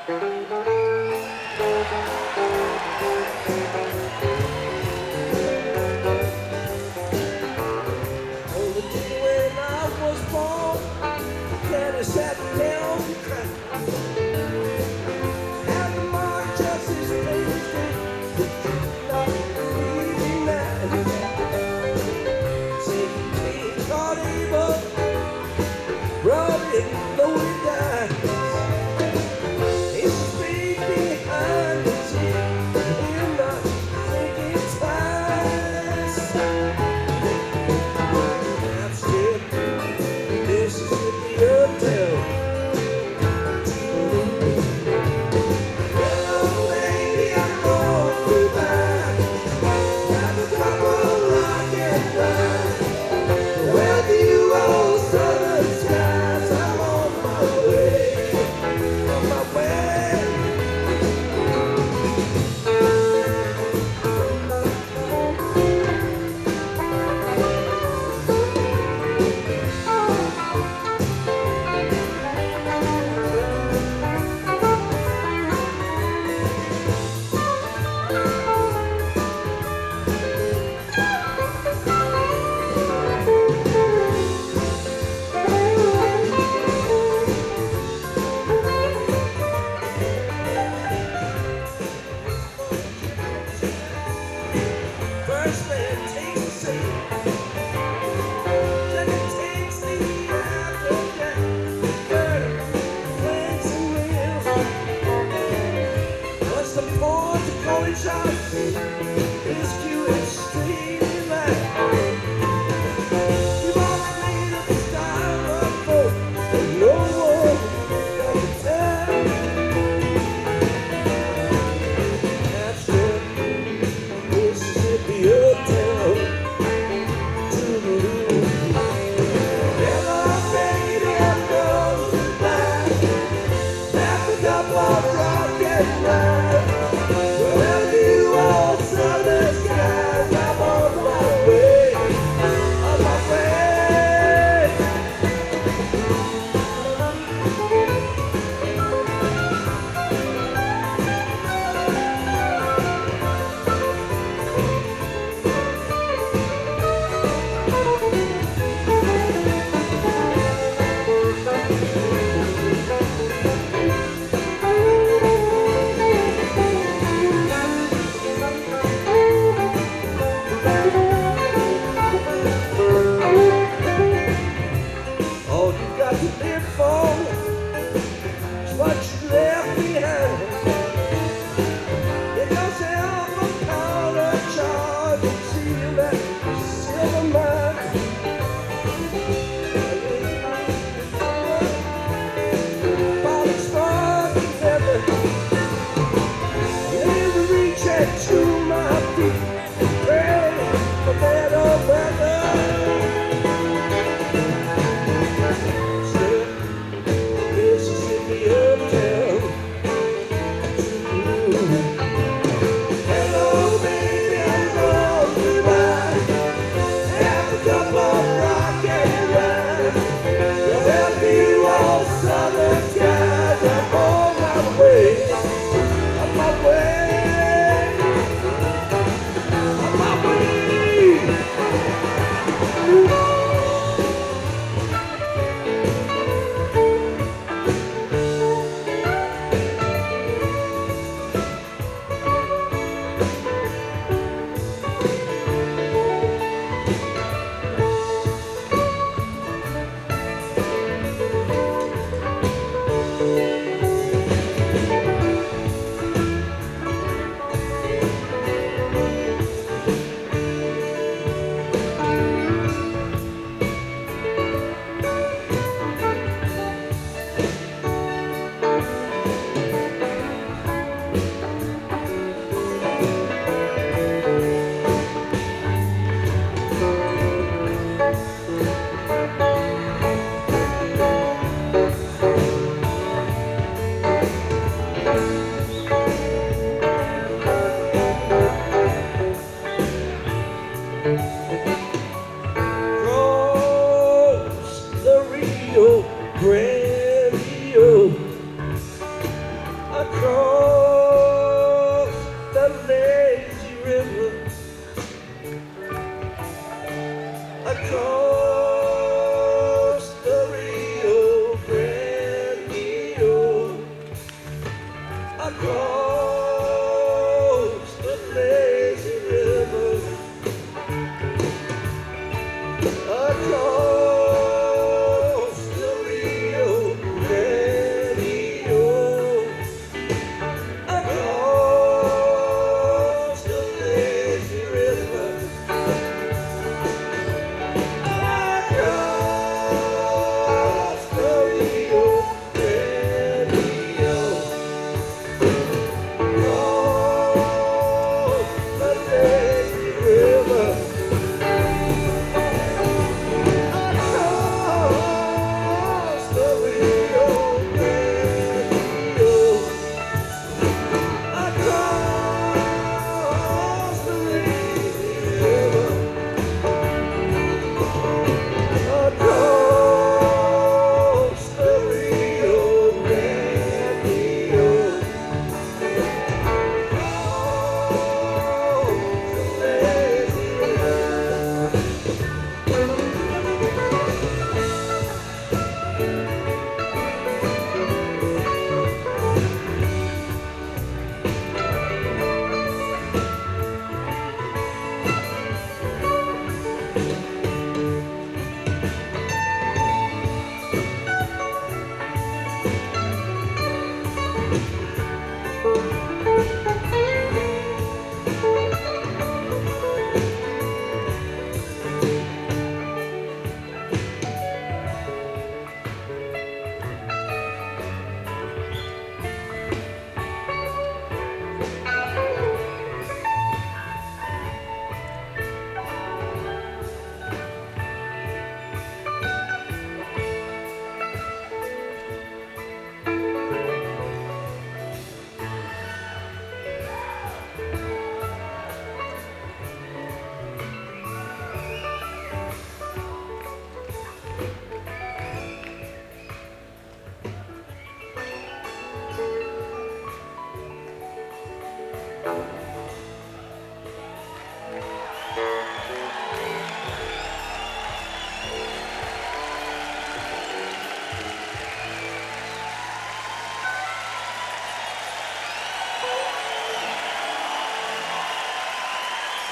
When I was born, Daddy sat down and cried. And the mark just his face, but could not be denied. Say he caught evil, brought it low he died. His feet behind his head, he'll not think it's twice. I'm still Mississippi uptown. Hello, baby, I'm going goodbye. Got the couple rock and ride. Well, you old southern skies, I'm on my way, on my way. First man takes the sail, then it takes the aftermath. Third, flanks and wheels. What's the point of calling shots? This cue is straight in line. We've all made up the style of folk, but no one got the time. That's it, Mississippi uptown. Hello, baby, I'm going goodbye. Have a cup of rock and ride. Wherever you all southern skies, I'm on my way, on my way. All you got to live for is what you left behind. Get yourself a powder charge and seal that silver mine. Falling strong together, in the reach to my feet, pray for better weather. Mississippi uptown. Hello, baby, I'm going goodbye. Have a cup of rock and ride. Wherever you all southern skies, I'm on my way, on my way, on my way.